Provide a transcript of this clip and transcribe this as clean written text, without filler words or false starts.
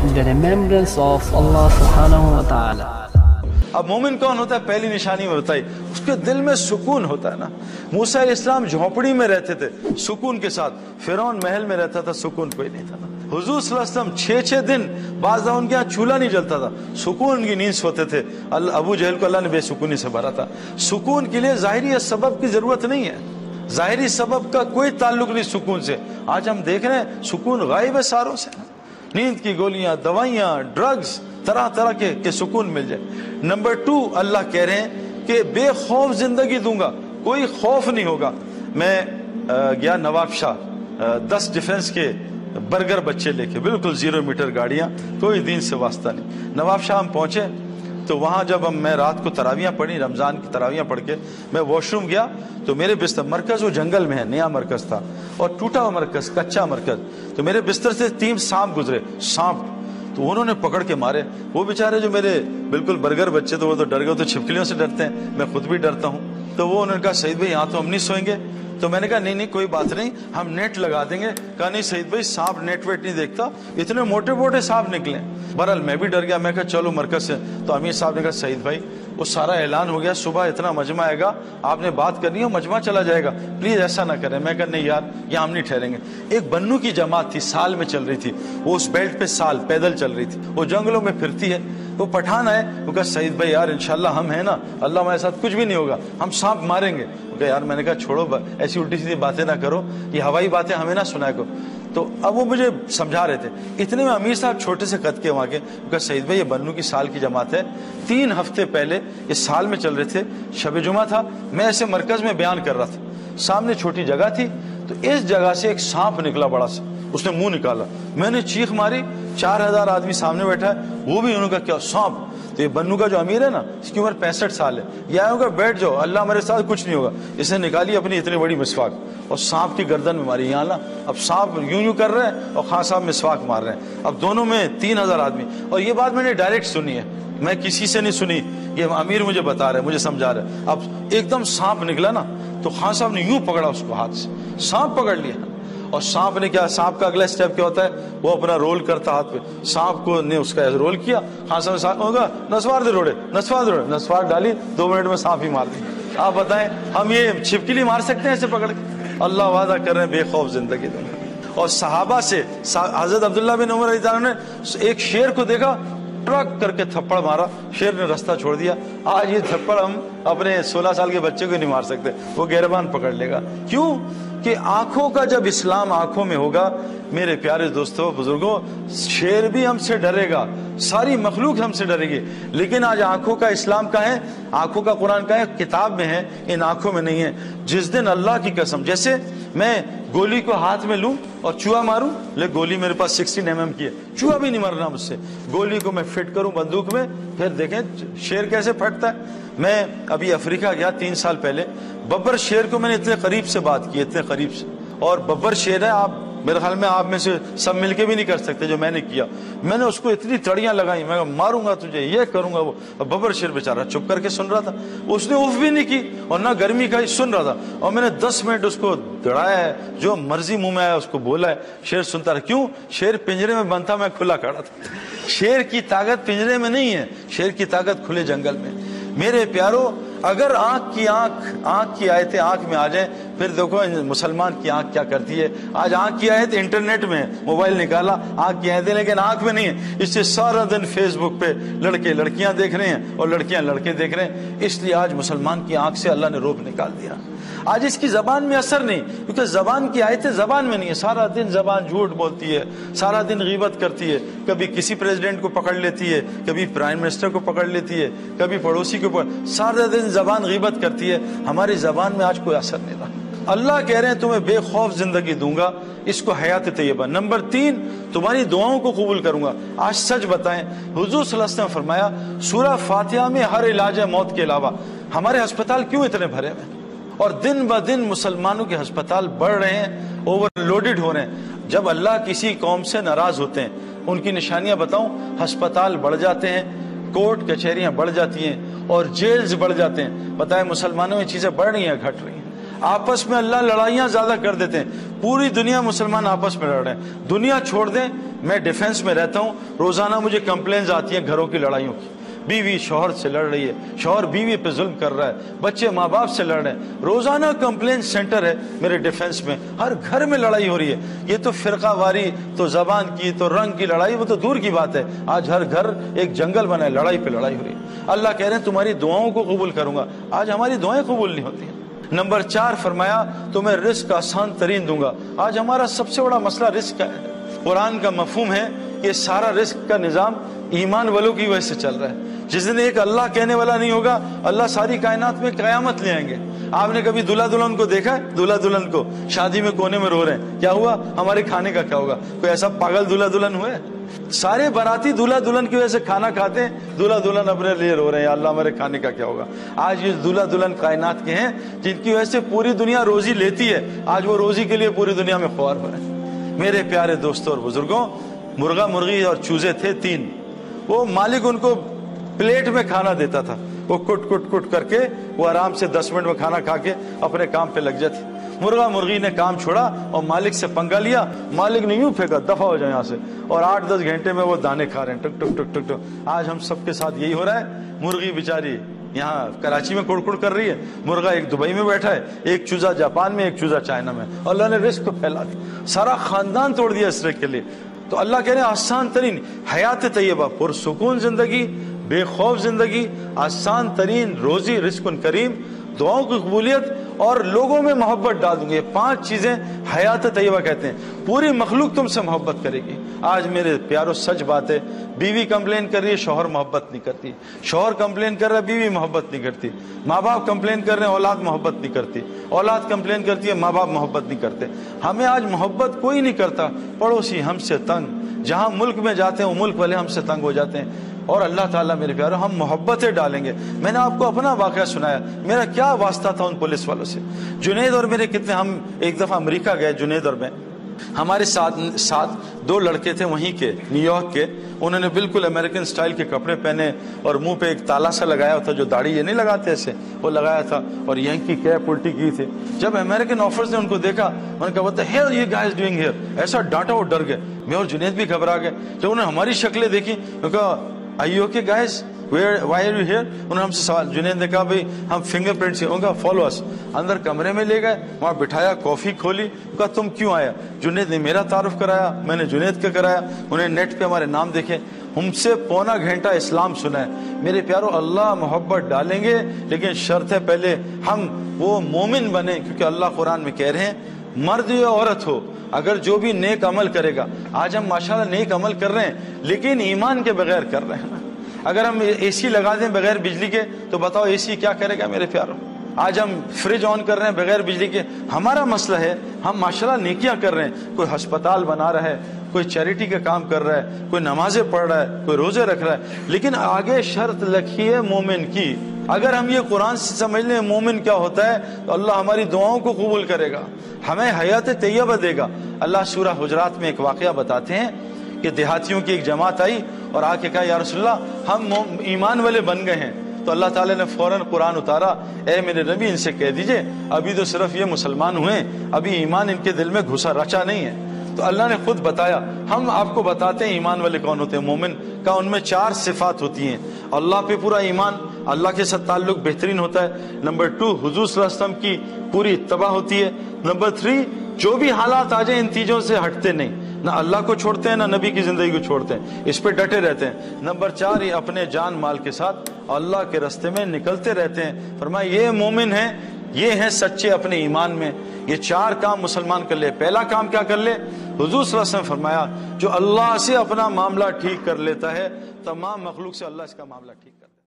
the remembrance of Allah subhanahu wa ta'ala. اب مومن کون ہوتا ہے؟ پہلی نشانی میں بتائی، اس کے دل میں سکون ہوتا ہے نا۔ موسیٰ علیہ السلام جھونپڑی میں رہتے تھے سکون کے ساتھ، فرعون محل میں رہتا تھا، سکون کوئی نہیں تھا نا۔ حضور صلی اللہ علیہ وسلم 6 دن بعض دفعہ ان کے یہاں چولہا نہیں جلتا تھا، سکون کی نیند سوتے تھے۔ ابو جہل کو اللہ نے بے سکونی سے بھرا تھا۔ سکون کے لیے ظاہری سبب کی ضرورت نہیں ہے، ظاہری سبب کا کوئی تعلق نہیں سکون سے۔ آج ہم دیکھ رہے ہیں سکون غائب ہے ساروں سے، نیند کی گولیاں، دوائیاں، ڈرگز، طرح طرح کے سکون مل جائے۔ نمبر 2، اللہ کہہ رہے ہیں کہ بے خوف زندگی دوں گا، کوئی خوف نہیں ہوگا۔ میں گیا نواب شاہ، 10 ڈیفنس کے برگر بچے لے کے، بالکل 0 میٹر گاڑیاں، کوئی دین سے واسطہ نہیں۔ نواب شاہ ہم پہنچے تو وہاں جب میں رات کو تراویاں پڑھی، رمضان کی تراویاں پڑھ کے میں واش روم گیا تو میرے بستر، مرکز وہ جنگل میں ہے، نیا مرکز تھا اور ٹوٹا ہوا مرکز، کچا مرکز، تو میرے بستر سے 3 سانپ گزرے، سانپ، تو انہوں نے پکڑ کے مارے۔ وہ بیچارے جو میرے بالکل برگر بچے تو وہ تو ڈر گئے، تو چھپکلیوں سے ڈرتے ہیں، میں خود بھی ڈرتا ہوں۔ تو وہ انہوں نے کہا سعید بھائی یہاں تو ہم نہیں سوئیں گے۔ تو میں نے کہا نہیں کوئی بات نہیں، ہم نیٹ لگا دیں گے۔ کہا نہیں سعید بھائی سانپ نیٹ ویٹ نہیں دیکھتا، اتنے موٹے موٹے سانپ نکلے۔ بہرحال میں بھی ڈر گیا، میں کہا چلو مرکز سے۔ تو امیر صاحب نے کہا سعید بھائی وہ سارا اعلان ہو گیا، صبح اتنا مجمع آئے گا، آپ نے بات کرنی ہے، مجمع چلا جائے گا، پلیز ایسا نہ کریں۔ میں کہا نہیں یار یہاں ہم نہیں ٹھہریں گے۔ ایک بنو کی جماعت تھی، سال میں چل رہی تھی، وہ اس بیلٹ پہ سال پیدل چل رہی تھی، وہ جنگلوں میں پھرتی ہے۔ وہ پٹھان آئے، وہ کہا سعید بھائی یار انشاءاللہ ہم ہیں نا، اللہ ہمارے ساتھ کچھ بھی نہیں ہوگا، ہم سانپ ماریں گے۔ وہ کہا یار، میں نے کہا چھوڑو ایسی الٹی سیدھی باتیں نہ کرو، یہ ہوائی باتیں ہمیں نہ سنایا کرو۔ تو اب وہ مجھے سمجھا رہے تھے، اتنے میں امیر صاحب چھوٹے سے قد کے وہاں کے، وہ کہا سعید بھائی یہ بنو کی سال کی جماعت ہے، 3 ہفتے پہلے اس سال میں چل رہے تھے، شب جمعہ تھا، میں ایسے مرکز میں بیان کر رہا تھا، سامنے چھوٹی جگہ تھی، تو اس جگہ سے ایک سانپ نکلا بڑا سا، اس نے منہ نکالا، میں نے چیخ ماری، 4000 آدمی سامنے بیٹھا ہے، وہ بھی انہوں نے کہا کیا سانپ؟ تو یہ بنو کا جو امیر ہے نا، اس کی عمر 65 سال ہے، یہ آیا ہوگا بیٹھ جاؤ، اللہ ہمارے ساتھ کچھ نہیں ہوگا۔ اس نے نکالی اپنی اتنی بڑی مسواک اور سانپ کی گردن میں ماری، یہاں نا اب سانپ یوں کر رہے ہیں اور خان صاحب مسواک مار رہے ہیں، اب دونوں میں 3000 آدمی۔ اور یہ بات میں نے ڈائریکٹ سنی ہے، میں کسی سے نہیں سنی، یہ امیر مجھے بتا رہے ہیں، مجھے سمجھا رہے ہیں۔ اب ایک دم سانپ نکلا نا تو خان صاحب نے یوں پکڑا اس کو ہاتھ سے، سانپ پکڑ لیا، اور سانپ نے کیا، سانپ کا اگلا سٹیپ کیا ہوتا ہے، وہ اپنا رول کرتا ہاتھ پہ، سانپ کو نے اس کا رول کیا، خان صاحب نے سانپ ہوگا نسوار دے روڑے، نسوار دے روڑے، نسوار ڈالی، 2 منٹ میں سانپ ہی مار دی۔ آپ بتائیں ہم یہ چھپکلی مار سکتے ہیں ایسے پکڑ کے؟ اللہ وعدہ کر رہے ہیں بے خوف زندگی دیں گے۔ اور صحابہ سے حضرت عبداللہ بن عمر رضی اللہ عنہ نے ایک شیر کو دیکھا، ٹرک کر کے تھپڑ مارا، شیر نے رستہ چھوڑ دیا۔ آج یہ تھپڑ ہم اپنے 16 سال کے بچے کو نہیں مار سکتے، وہ گہربان پکڑ لے گا۔ کیوں کہ آنکھوں کا جب اسلام آنکھوں میں ہوگا، میرے پیارے دوستوں بزرگوں، شیر بھی ہم سے ڈرے گا، ساری مخلوق ہم سے ڈرے گی، لیکن آج آنکھوں کا اسلام کا ہے، آنکھوں کا قرآن کا ہے، کتاب میں ہے، ان آنکھوں میں نہیں ہے۔ جس دن اللہ کی قسم، جیسے میں گولی کو ہاتھ میں لوں اور چوہا ماروں، لیکن گولی میرے پاس 16 mm کی ہے، چوہا بھی نہیں مرنا مجھ سے، گولی کو میں فٹ کروں بندوق میں، پھر دیکھیں شیر کیسے پھٹتا ہے۔ میں ابھی افریقہ گیا 3 سال پہلے، ببر شیر کو میں نے اتنے قریب سے بات کی، اتنے قریب سے، اور ببر شیر ہے، آپ میرے خیال میں آپ میں سے سب مل کے بھی نہیں کر سکتے جو میں نے کیا۔ میں نے اس کو اتنی تڑیاں لگائی، میں ماروں گا تجھے، یہ کروں گا وہ، ببر شیر بیچارہ چپ کر کے سن رہا تھا، اس نے اف بھی نہیں کی اور نہ گرمی کا، سن رہا تھا، اور میں نے 10 منٹ اس کو دڑایا ہے، جو مرضی منہ میں آیا اس کو بولا ہے، شیر سنتا رہا۔ کیوں؟ شیر پنجرے میں بند تھا، میں کھلا کھڑا تھا۔ شیر کی طاقت پنجرے میں نہیں ہے، شیر کی طاقت کھلے جنگل میں۔ میرے پیارو، اگر آنکھ کی آیتیں آنکھ میں آ جائیں، پھر دیکھو مسلمان کی آنکھ کیا کرتی ہے۔ آج آنکھ کی آیت انٹرنیٹ میں ہے، موبائل نکالا، آنکھ کی آیتیں، لیکن آنکھ میں نہیں ہے۔ اس سے سارا دن فیس بک پہ لڑکے لڑکیاں دیکھ رہے ہیں اور لڑکیاں لڑکے دیکھ رہے ہیں، اس لیے آج مسلمان کی آنکھ سے اللہ نے روب نکال دیا۔ آج اس کی زبان میں اثر نہیں، کیونکہ زبان کی آیتیں زبان میں نہیں ہے، سارا دن زبان جھوٹ بولتی ہے، سارا دن غیبت کرتی ہے، کبھی کسی پریزیڈنٹ کو پکڑ لیتی ہے، کبھی پرائم منسٹر کو پکڑ لیتی ہے، کبھی پڑوسی کو سارا دن زبان غیبت کرتی ہے۔ ہماری زبان میں آج کوئی اثر نہیں رہا۔ اللہ کہہ رہے ہیں تمہیں بے خوف زندگی دوں گا، اس کو حیات طیبہ۔ نمبر 3، تمہاری دعاؤں کو قبول کروں گا۔ آج سچ بتائیں، حضور صلی اللہ علیہ وسلم نے فرمایا سورہ فاتحہ میں ہر علاج ہے موت کے علاوہ۔ ہمارے ہسپتال کیوں اتنے بھرے ہوئے ہیں؟ اور دن بہ دن مسلمانوں کے ہسپتال بڑھ رہے ہیں، اوور لوڈڈ ہو رہے ہیں۔ جب اللہ کسی قوم سے ناراض ہوتے ہیں، ان کی نشانیاں بتاؤں، ہسپتال بڑھ جاتے ہیں، کورٹ کچہریاں بڑھ جاتی ہیں اور جیلز بڑھ جاتے ہیں۔ پتہ ہے مسلمانوں میں چیزیں بڑھ رہی ہیں گھٹ رہی ہیں؟ آپس میں اللہ لڑائیاں زیادہ کر دیتے ہیں، پوری دنیا مسلمان آپس میں لڑ رہے ہیں۔ دنیا چھوڑ دیں، میں ڈیفنس میں رہتا ہوں، روزانہ مجھے کمپلینز آتی ہیں گھروں کی لڑائیوں کی، بیوی شوہر سے لڑ رہی ہے، شوہر بیوی پہ ظلم کر رہا ہے، بچے ماں باپ سے لڑ رہے ہیں، روزانہ کمپلین سینٹر ہے میرے ڈیفنس میں، ہر گھر میں لڑائی ہو رہی ہے۔ یہ تو فرقہ واری، تو زبان کی، تو رنگ کی لڑائی، وہ تو دور کی بات ہے، آج ہر گھر ایک جنگل بنا ہے، لڑائی پہ لڑائی ہو رہی ہے۔ اللہ کہہ رہے ہیں تمہاری دعاؤں کو قبول کروں گا، آج ہماری دعائیں قبول نہیں ہوتی ہیں۔ نمبر 4 فرمایا تمہیں رزق آسان ترین دوں گا، آج ہمارا سب سے بڑا مسئلہ رزق کا ہے۔ قرآن کا مفہوم ہے کہ سارا رزق کا نظام ایمان والوں کی وجہ سے چل رہا ہے۔ جس دن ایک اللہ کہنے والا نہیں ہوگا، اللہ ساری کائنات میں قیامت لے آئیں گے۔ آپ نے کبھی دلہا دلہن کو دیکھا ہے؟ دلہا دلہن کو شادی میں کونے میں رو رہے ہیں، کیا ہوا؟ ہمارے کھانے کا کیا ہوگا؟ کوئی ایسا پاگل دلہا دلہن ہوئے؟ سارے باراتی دلہا دلہن کی وجہ سے کھانا کھاتے ہیں، دلہا دلہن اپنے لیے رو رہے ہیں، یا اللہ ہمارے کھانے کا کیا ہوگا؟ آج یہ دلہا دلہن کائنات کے ہیں جن کی وجہ سے پوری دنیا روزی لیتی ہے، آج وہ روزی کے لیے پوری دنیا میں خوار ہو رہے ہیں۔ میرے پیارے دوستوں اور بزرگوں، مرغا مرغی اور چوزے تھے 3، وہ مالک ان کو پلیٹ میں کھانا دیتا تھا، وہ کٹ کٹ کٹ کر کے وہ آرام سے 10 منٹ میں کھانا کھا کے اپنے کام پہ لگ جاتے۔ مرغا مرغی نے کام چھوڑا اور مالک سے پنگا لیا، مالک نے یوں پھینکا دفع ہو جائے یہاں سے، اور 8-10 گھنٹے میں وہ دانے کھا رہے ہیں، ٹک ٹک ٹک ٹک ٹک۔ آج ہم سب کے ساتھ یہی ہو رہا ہے، مرغی بیچاری یہاں کراچی میں کڑکڑ کر رہی ہے، مرغا ایک دبئی میں بیٹھا ہے، ایک چوزا جاپان میں، ایک چوزا چائنا میں، اللہ نے رزق کو پھیلا دیا، سارا خاندان توڑ دیا اس رزق کے لیے۔ تو اللہ کہہ رہے ہیں آسان ترین حیات طیبہ، پرسکون زندگی، بے خوف زندگی، آسان ترین روزی، رزق کریم، دعاؤں کی قبولیت اور لوگوں میں محبت ڈال دوں گے۔ یہ 5 چیزیں حیات طیبہ کہتے ہیں، پوری مخلوق تم سے محبت کرے گی۔ آج میرے پیاروں سچ بات ہے، بیوی کمپلین کر رہی ہے، شوہر محبت نہیں کرتی، شوہر کمپلین کر رہا ہے، بیوی محبت نہیں کرتی، ماں باپ کمپلین کر رہے ہیں، اولاد محبت نہیں کرتی، اولاد کمپلین کرتی ہے، ماں باپ محبت نہیں کرتے۔ ہمیں آج محبت کوئی نہیں کرتا، پڑوسی ہم سے تنگ، جہاں ملک میں جاتے ہیں وہ ملک والے ہم سے تنگ ہو جاتے ہیں۔ اور اللہ تعالیٰ میرے پیاروں ہم محبتیں ڈالیں گے۔ میں نے آپ کو اپنا واقعہ سنایا، میرا کیا واسطہ تھا ان پولیس والوں سے۔ جنید اور میرے کتنے، ہم ایک دفعہ امریکہ گئے، جنید اور میں، ہمارے ساتھ 2 لڑکے تھے وہیں کے، نیو یارک کے، انہوں نے بالکل امریکن سٹائل کے کپڑے پہنے اور منہ پہ ایک تالا سا لگایا تھا، جو داڑھی یہ نہیں لگاتے ایسے، وہ لگایا تھا، اور یہیں کی کیپ الٹی کی تھی۔ جب امریکن آفیسر نے ان کو دیکھا، انہوں نے کہا what the hell you guys doing here، ایسا ڈانٹا، وہ ڈر گئے، میں اور جنید بھی گھبرا گئے۔ جب انہوں نے ہماری شکلیں دیکھی، انہوں نے کہا are you okay guys, why are you here؟ انہوں نے ہم سے سوال، جنید نے کہا بھائی ہم فنگر پرنٹ سے، انہوں نے کہا follow us۔ اندر کمرے میں لے گئے، وہاں بٹھایا، کافی کھولی، کہا تم کیوں آیا؟ جنید نے میرا تعارف کرایا، میں نے جنید کا کرایا، انہیں نیٹ پہ ہمارے نام دیکھے، ہم سے پونا گھنٹہ اسلام سنا ہے۔ میرے پیاروں اللہ محبت ڈالیں گے، لیکن شرط ہے پہلے ہم وہ مومن بنیں، کیونکہ اللہ قرآن میں کہہ رہے ہیں مرد یا عورت ہو، اگر جو بھی نیک عمل کرے گا، آج ہم ماشاءاللہ نیک عمل کر رہے ہیں لیکن ایمان کے بغیر کر رہے ہیں۔ اگر ہم اے سی لگا دیں بغیر بجلی کے تو بتاؤ اے سی کیا کرے گا میرے پیاروں؟ آج ہم فریج آن کر رہے ہیں بغیر بجلی کے، ہمارا مسئلہ ہے ہم ماشاءاللہ نیکیاں کر رہے ہیں، کوئی ہسپتال بنا رہا ہے، کوئی چیریٹی کا کام کر رہا ہے، کوئی نمازیں پڑھ رہا ہے، کوئی روزے رکھ رہا ہے، لیکن آگے شرط لکھی ہے مومن کی۔ اگر ہم یہ قرآن سے سمجھ لیں مومن کیا ہوتا ہے تو اللہ ہماری دعاؤں کو قبول کرے گا، ہمیں حیات طیبہ دے گا۔ اللہ سورہ حجرات میں ایک واقعہ بتاتے ہیں کہ دیہاتیوں کی ایک جماعت آئی اور آ کے کہا یا رسول اللہ ہم ایمان والے بن گئے ہیں، تو اللہ تعالیٰ نے فوراً قرآن اتارا، اے میرے نبی ان سے کہہ دیجئے ابھی تو صرف یہ مسلمان ہوئے، ابھی ایمان ان کے دل میں گھسا رچا نہیں ہے۔ تو اللہ نے خود بتایا، ہم آپ کو بتاتے ہیں ایمان والے کون ہوتے ہیں۔ مومن کا ان میں 4 صفات ہوتی ہیں، اللہ پہ پورا ایمان، اللہ کے ساتھ تعلق بہترین ہوتا ہے۔ نمبر 2 حضور صلی اللہ علیہ وسلم کی پوری اتباع ہوتی ہے۔ نمبر 3 جو بھی حالات آ جائیں ان چیزوں سے ہٹتے نہیں، نہ اللہ کو چھوڑتے ہیں نہ نبی کی زندگی کو چھوڑتے ہیں، اس پہ ڈٹے رہتے ہیں۔ نمبر 4 یہ اپنے جان مال کے ساتھ اللہ کے راستے میں نکلتے رہتے ہیں۔ فرمایا یہ مومن ہیں، یہ ہیں سچے اپنے ایمان میں۔ یہ 4 کام مسلمان کر لے۔ پہلا کام کیا کر لے؟ حضور صلی اللہ علیہ وسلم فرمایا جو اللہ سے اپنا معاملہ ٹھیک کر لیتا ہے تمام مخلوق سے اللہ اس کا معاملہ ٹھیک کر